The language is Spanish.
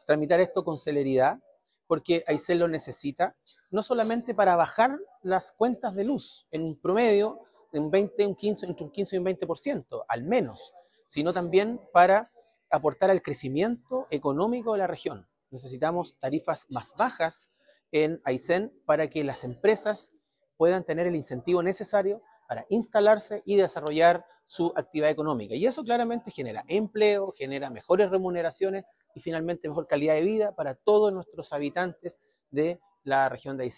tramitar esto con celeridad, porque Aysén lo necesita, no solamente para bajar las cuentas de luz en un promedio de un 20, un 15, entre un 15 y un 20%, al menos, sino también para aportar al crecimiento económico de la región. Necesitamos tarifas más bajas en Aysén para que las empresas puedan tener el incentivo necesario para instalarse y desarrollar su actividad económica. Y eso claramente genera empleo, genera mejores remuneraciones y finalmente mejor calidad de vida para todos nuestros habitantes de la región de Aysén.